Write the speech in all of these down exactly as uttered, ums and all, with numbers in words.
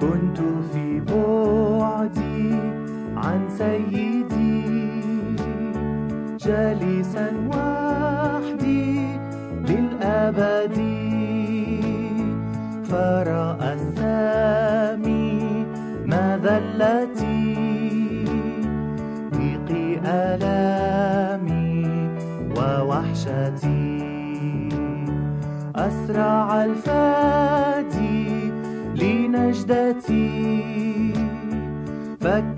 كنت في بعدي عن سيدي جالسا وحدي للأبد، فرأى السامي مذلتي ضيقي آلامي ووحشتي. أسرع الفادي لنجدتي، فك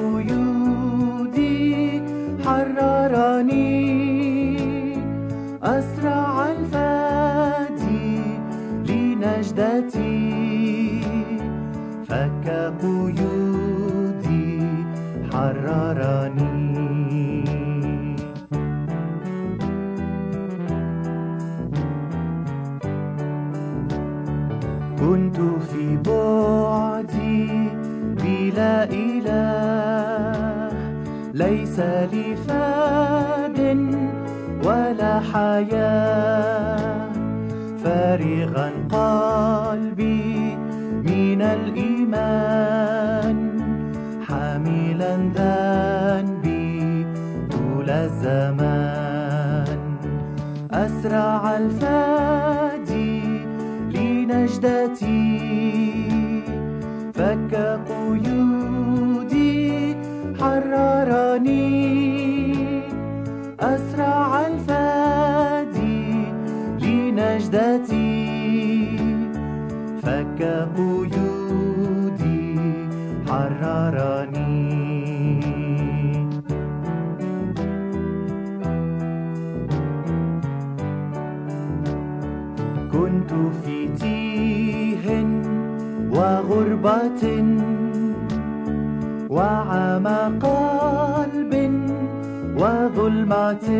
قيودي حررني. أسرع الفادي لنجدتي، فك قيودي حررني. كنت في بعدي بلا إله، ليس لي فاد ولا حياة، فارغا قلبي من الإيمان، حاملا ذنبي طول الزمان. أسرع الفادي لنجدتي، فك قيودي حررني. أسرع الفادي لنجدتي، فك قيودي حررني. كنت في تيه وغربة وعمى قلب وظلمة،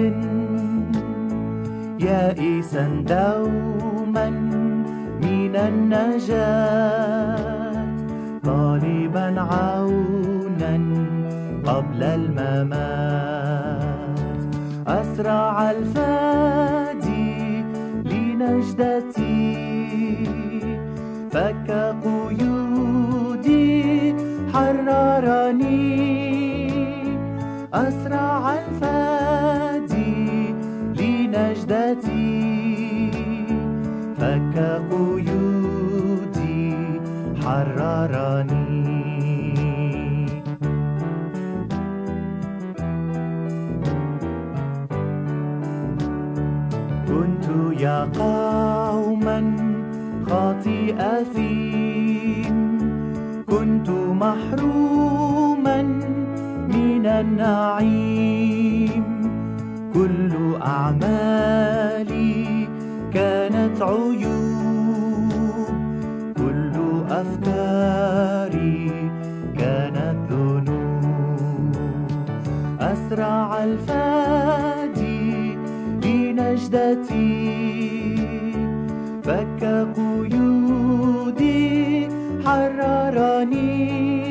يائسا دوما من النجاة، طالبا عونا قبل الممات. أسرع الفادي لنجدتي، فك قيودي حررني. أسرع الفادي لنجدتي، فك قيودي حررني. كنت يا قوما خاطئ أثيم، كنت محروما من النعيم، كل أعمالي كانت عيوب، كل أفكاري كانت ذنوب. أسرع الفادي لنجدتي، فك قيودي حررني.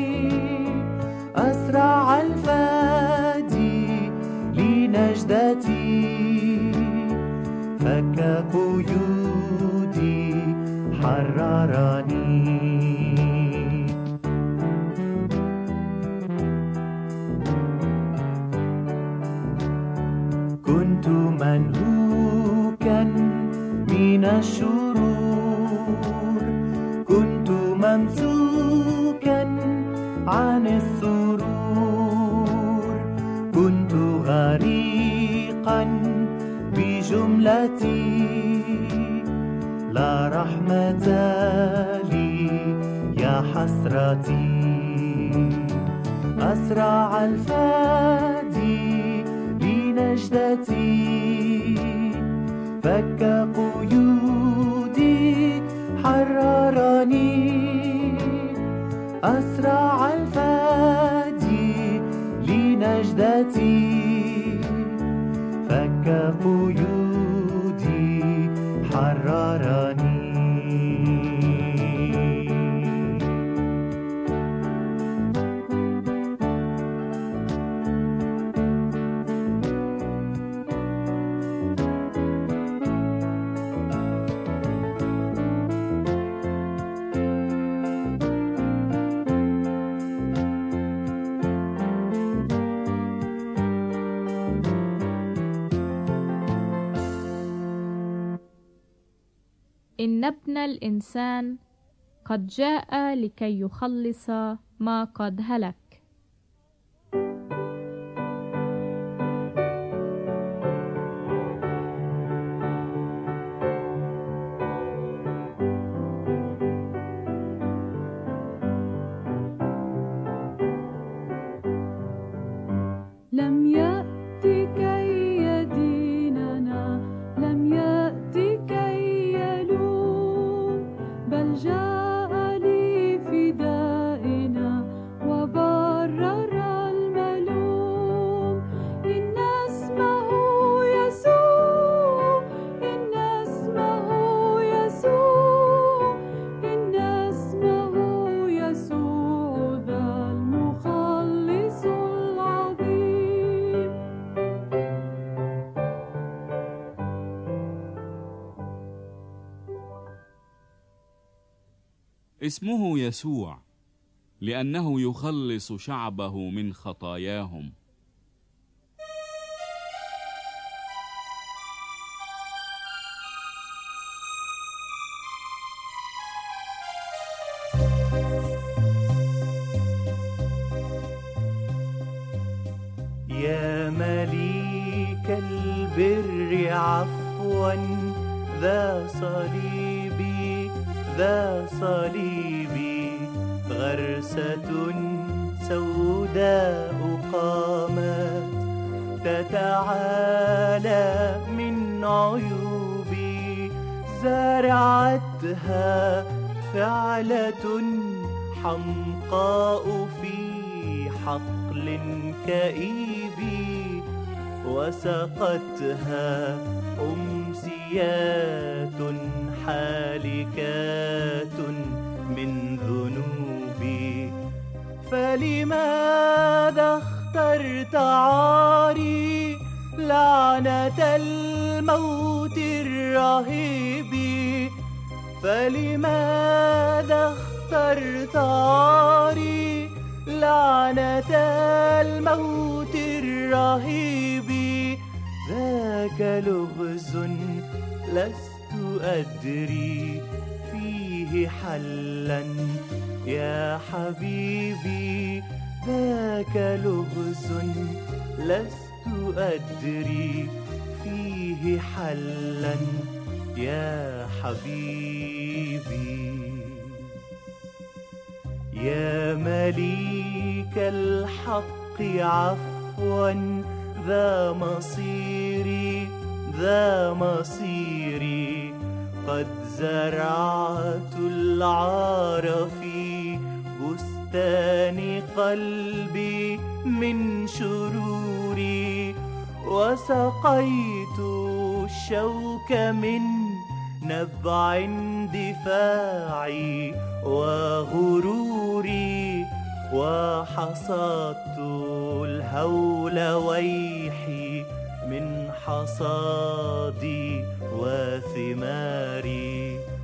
أسرع الفادي لنجدتي، فك قيودي حررني. كنت منهوكا من الشرور، كنت ممسوكا عن السرور، كنت غريقا بجملتي، لا رحمة لي يا حسرتي. أسرع الفادي لنجدتي، فك قيودي حررني. أسرع الفادي لنجدتي، فك قيودي حررني. إن ابن الإنسان قد جاء لكي يخلص ما قد هلك. لم يأتي كي يديننا، لم يأتي كي يلوم، بل جاء لفدائنا وبرر الملوم. إن اسمه يسوع، إن اسمه يسوع، إن اسمه يسوع ذا المخلص العظيم. اسمه يسوع لأنه يخلص شعبه من خطاياهم. يا مليك البر عفوا ذا صليبي، ذا صليبي، غرسة سوداء قامت تتعالى من عيوبي، زرعتها فعلة حمقاء في حقل كئيب، وسقتها أمسيات حالكات من ذنوبي. فلماذا اخترت عاري لعنة الموت الرهيب؟ فلماذا اخترت عاري لعنة الموت الرهيب؟ ذاك لغز لست أدري فيه حلا يا حبيبي، ذاك لغز لست أدري فيه حلا يا حبيبي. يا مليك الحق عفوا ذا مصيري، ذا مصيري، قد زرعت العار في بستان قلبي من شروري، وسقيت الشوك من نبع اندفاعي وغروري، وحصدت الهول ويحي من حصادي وثماري.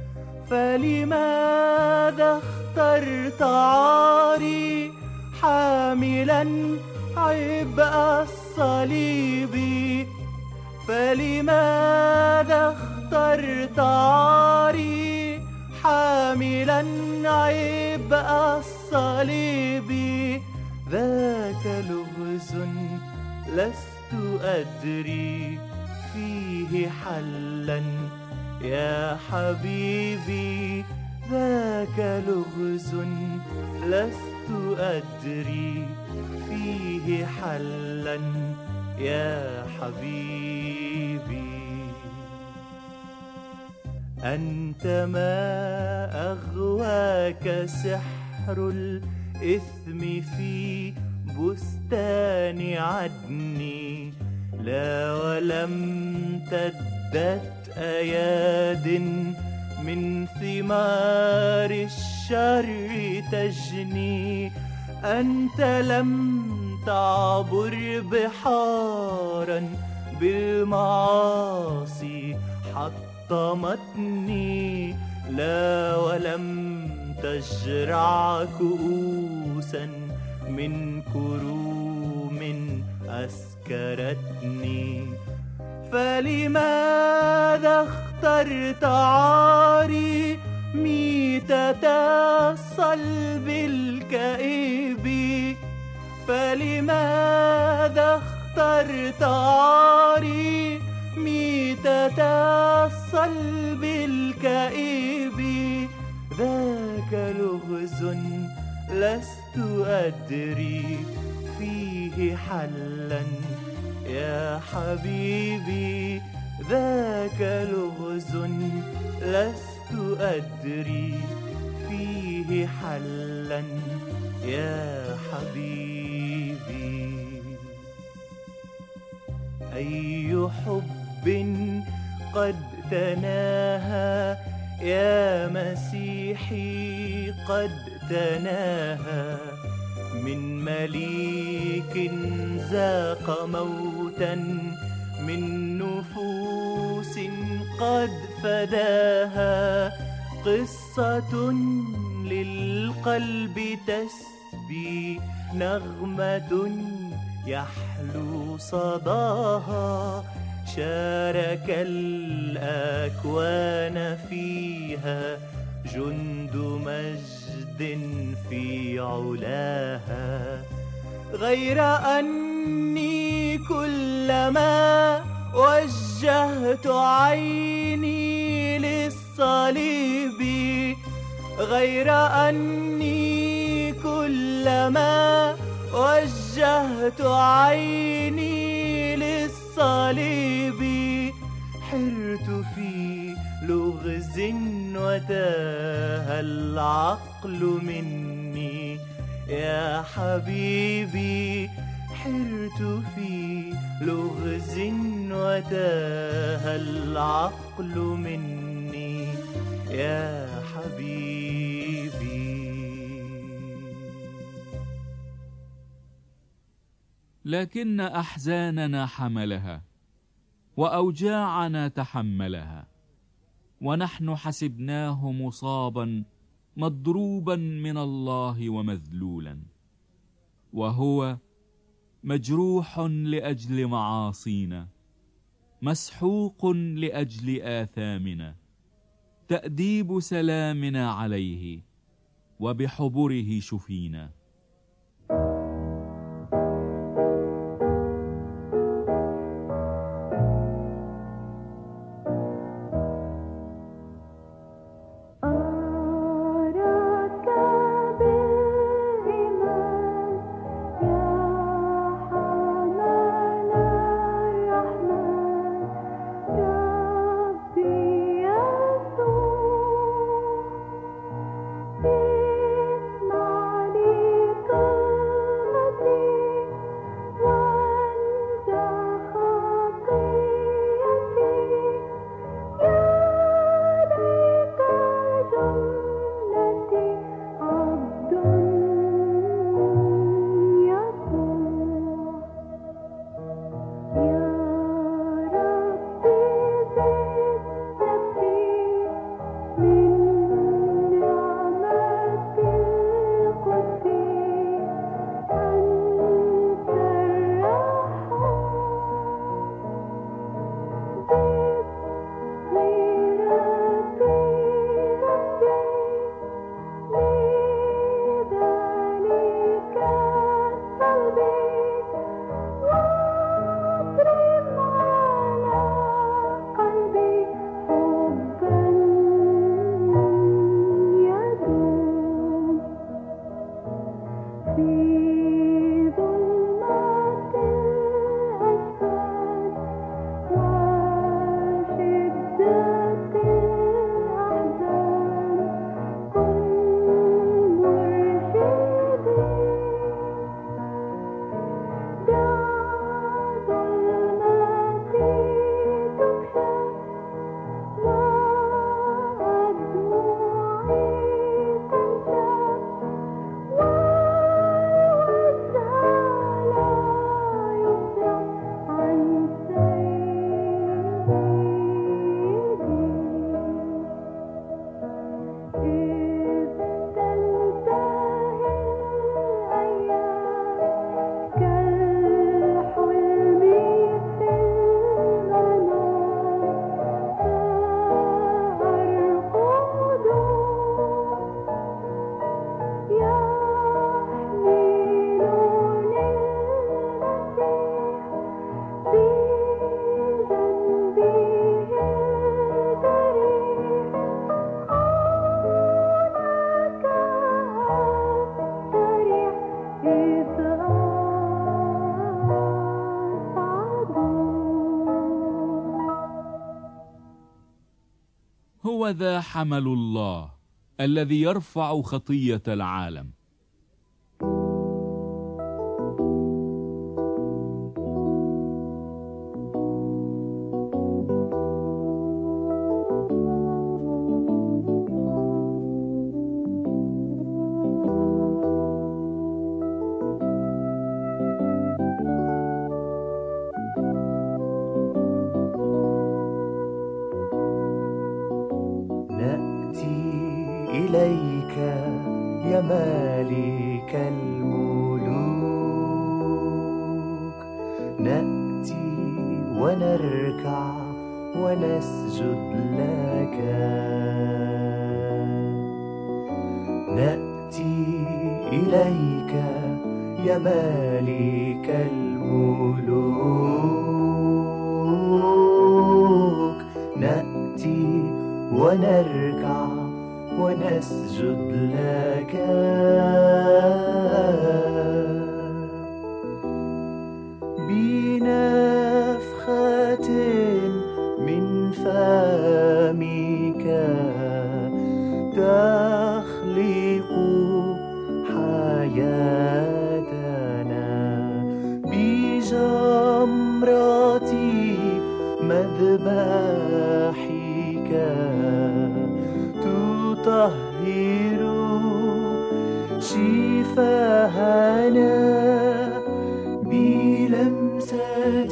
فلماذا اخترت عاري حاملا عبء الصليب؟ فلماذا اخترت عاري حاملا عبء الصليب؟ ذاك لغز لست أدري فيه حلا يا حبيبي، ذاك لغز لست أدري فيه حلا يا حبيبي. أنت ما أغواك سحر الإثم في بستان عدني، لا ولم تدت أياد من ثمار الشر تجني. أنت لم تعبر بحارا بالمعاصي حطمتني، لا ولم تجرع كؤوسا من كروم أسكرتني. فلماذا اخترت اخترت عاري ميتة الصلب الكئيب؟ فلماذا اخترت عاري ميتة الصلب الكئيب؟ ذاك لغز لست أدري فيه حلا يا حبيبي. ذاك لغز لست أدري فيه حلا يا حبيبي. أي حب قد تناهى يا مسيحي قد تناهى، من مليك ذاق موتا من نفوس قد فداها. قصة للقلب تسبي نغمة يحلو صداها، شارك الأكوان فيها جند مجد في علاها. غير أني كلما وجهت عيني للصليب، غير أني كلما وجهت عيني للصليب، حرت في لغز وتاه العقل مني يا حبيبي. حرت في لغز وتاه العقل مني يا حبيبي. لكن أحزاننا حملها وأوجاعنا تحملها، ونحن حسبناه مصابا مضروبا من الله ومذلولا، وهو مجروح لأجل معاصينا، مسحوق لأجل آثامنا. تأديب سلامنا عليه، وبحبره شفينا. اسمع لي هو ذا حمل الله الذي يرفع خطية العالم. إليك يا مالك الملوك، نأتي ونركع ونسجد لك، نأتي إليك يا مالك الملوك، نأتي ونركع ونسجد لك، بنفخة من فمك تخلق حياتنا، بجمرة مذبحك تطهر شفاهنا، بلمسة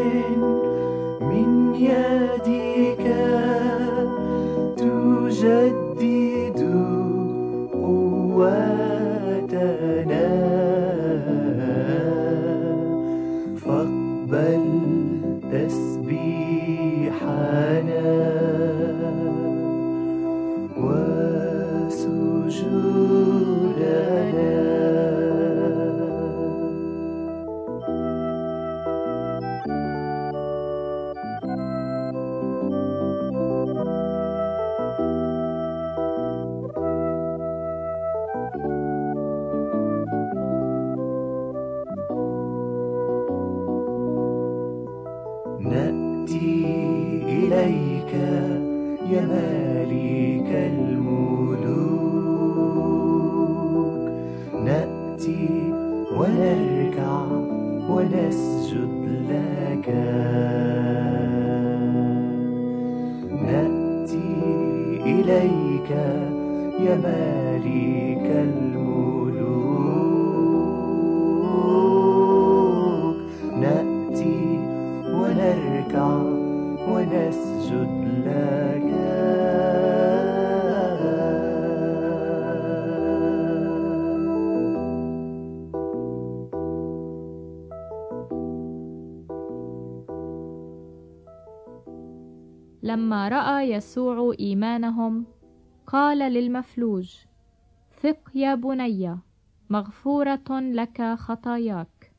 من يدك تجدد قوتنا، فاقبل تسبيحنا وسجودنا. نأتي إليك يا مالك الملوك، نأتي ونركع ونسجد لك، نأتي إليك يا مالك الملوك، نأتي ونركع ونسجد لك. لما رأى يسوع إيمانهم قال للمفلوج: ثق يا بني، مغفورة لك خطاياك.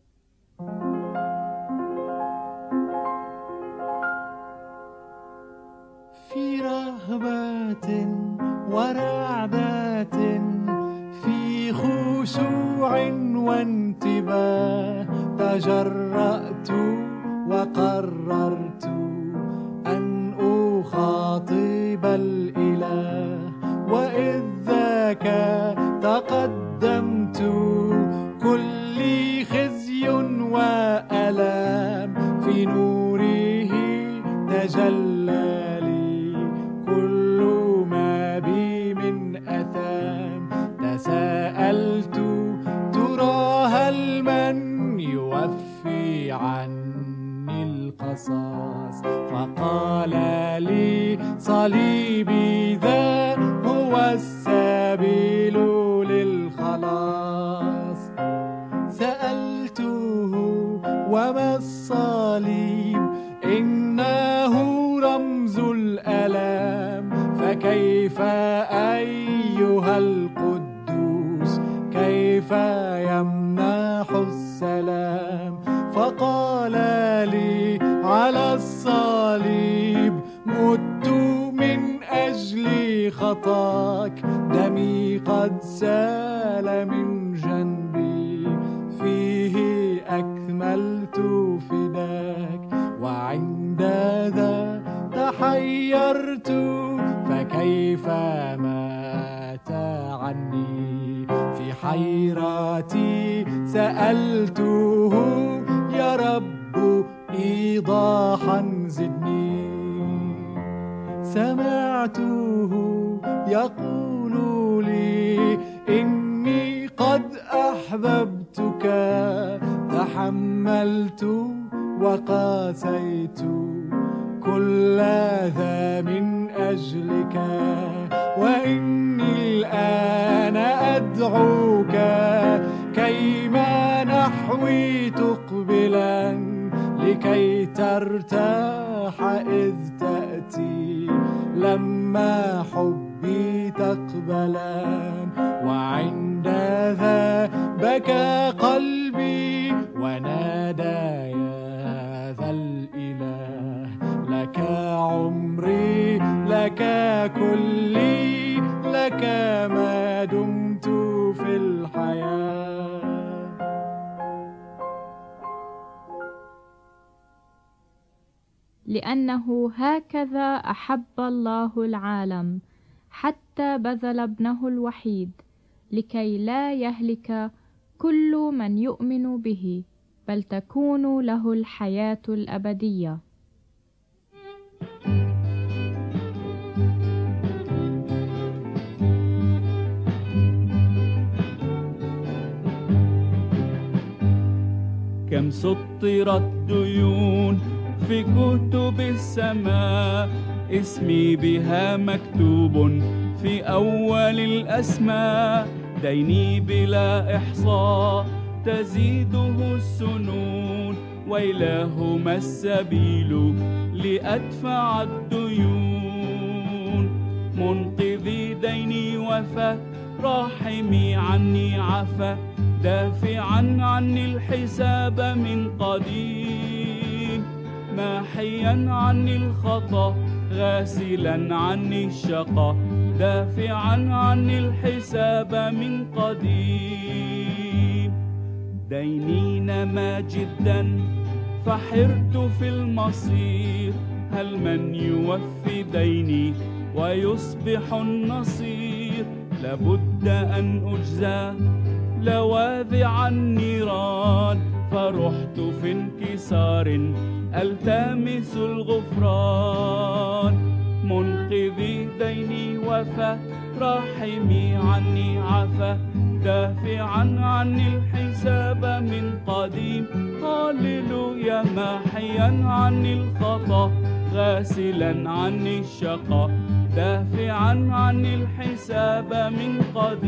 في رهبة ورعدة، في خشوع وانتباه، تجرأت وقررت أن أخاطب الإله، وإذ ذاك تقدمت كل خزي وألام، في نوره تجلى لي كل ما بي من أثام. تساءلت ترى هل من يوفي عني القصاص، فقال لي صليبي ذا هو السبيل للخلاص. سألته وما الصليب؟ إنه رمز الألام. فكيف أيها القدوس، كيف يمنح السلام؟ فقال لي على الصليب مت من أجل خطاك، دمي قد سال من جنبي، فيه أكملت فداك. وعند ذا تحيرت فكيف مات عني. في حيرتي سألته يا رب إيضاحا زدني. سمعته يقول لي إني قد أحببتك، تحملت وقاسيت كل ذا من أجلك، وإني الآن أدعوك كيما نحوي تقبلا، لكي ترتاح إذ تأتي لما حبي تقبلا. وعند ذا بكى قلبي ونادى يا ذا الإله، لك عمري لك كلي، لك ما دمت في الحياة. لأنه هكذا أحب الله العالم حتى بذل ابنه الوحيد، لكي لا يهلك كل من يؤمن به، بل تكون له الحياة الأبدية. كم سطرت ديون في كتب السماء، اسمي بها مكتوب في أول الأسماء. ديني بلا إحصاء تزيده السنون، وإلهما السبيل لأدفع الديون. منقذي ديني وفى، راحمي عني عفا، دافعا عني الحساب من قديم. ماحيا عني الخطأ، غاسلا عني الشقا، دافعا عني الحساب من قديم. ديني نما جدا فحرت في المصير، هل من يوفي ديني ويصبح النصير؟ لابد أن أجزى لواذع النيران، فرحت في انكسار ألتمس الغفران. منقذي ديني وفى، راحمي عني عفا، دافعا عني الحساب من قديم. هاليلويا، ماحيا عني الخطأ، غاسلا عني الشقا، دافعا عني الحساب من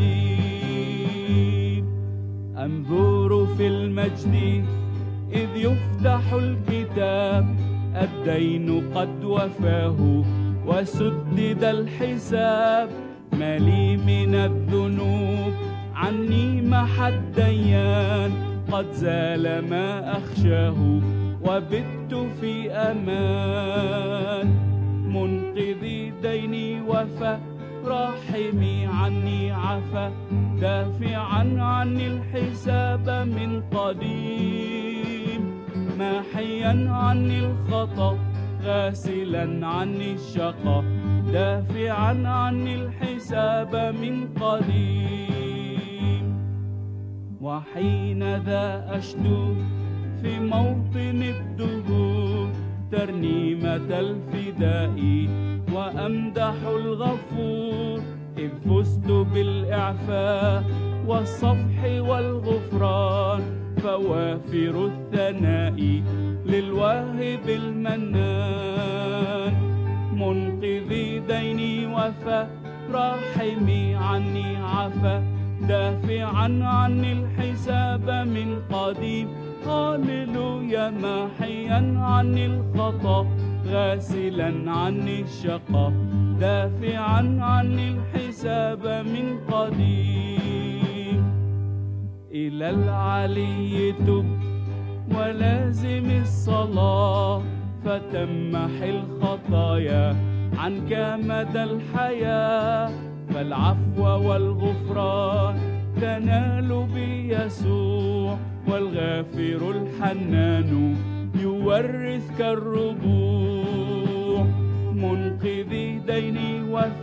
قديم. أنظر في المجد إذ يفتح الكتاب، الدين قد وفاه وسدد الحساب. ما لي من الذنوب عني محى الديان، قد زال ما أخشاه وبت في أمان. منقذي ديني وفى، راحمي عني عفا، دافعا عني الحساب من قديم. ماحيا عني الخطأ، غاسلا عني الشقا، دافعا عني الحساب من قديم. وحين ذا أشدو في موطن الدهور، ترنيمة الفداء وأمدح الغفور. إذ فزت بالإعفاء والصفح والغفران، فوافر الثناء للواهب المنان. منقذي ديني وفى، راحمي عني عفا، دافعا عني الحساب من قديم. هاليلويا، ماحيا عني الخطأ، غاسلا عني الشقا، دافعا عني الحساب من قديم. إلى العلي تب ولازم الصلاة، فتمح الخطايا عنك مدى الحياة. فالعفو والغفران تنال بيسوع، والغافر الحنان يورثك الربوع. منقذي ديني وفي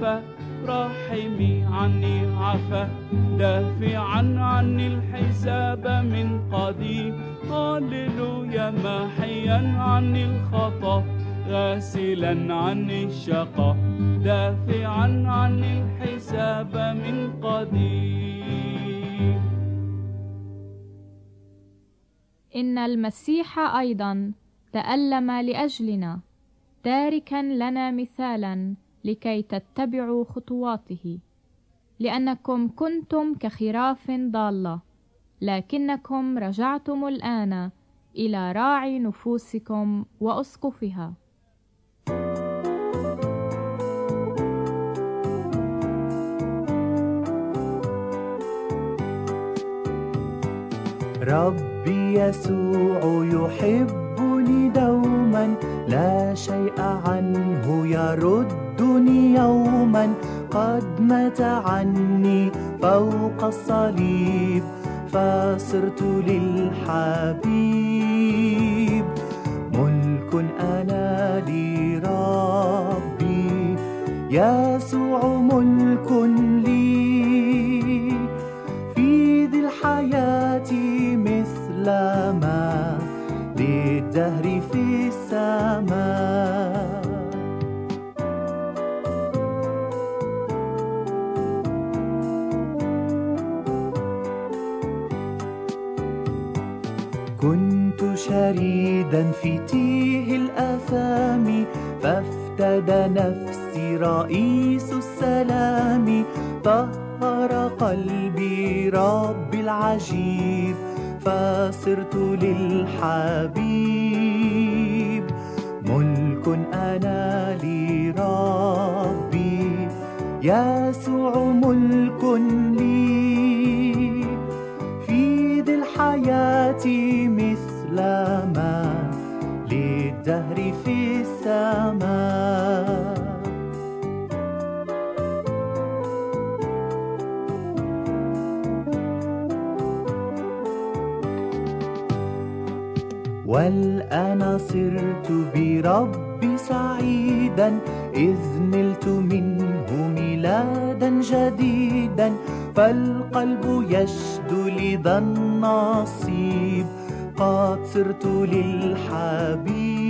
عفا راحمي عني عفا دافعا عني الحساب من قديم هللويا محيا عني الخطأ غاسلا عني الشقاء دافعا عني الحساب من قديم. إن المسيح أيضا تألم لأجلنا تاركا لنا مثالا لكي تتبعوا خطواته، لأنكم كنتم كخراف ضالة لكنكم رجعتم الآن إلى راعي نفوسكم وأسقفها. ربي يسوع يحبني دوما لا شيء عنه يردني يوما قد مات عني فوق الصليب فصرت للحبيب ملك أنا لربي يسوع ملك لي في ذي الحياة مثل ما للدهر في السماء. كنت شريدا في تيه الآثام فافتدى نفسي رئيس السلام طهر قلبي رب العجيب فصرت للحبيب ملك أنا لربي يسوع ملك لي في ذي الحياة مثل ما للدهر في السماء. والآن صرت بربي سعيدا إذ نلت منه ميلادا جديدا فالقلب يشدو لذا النصيب قد صرت للحبيب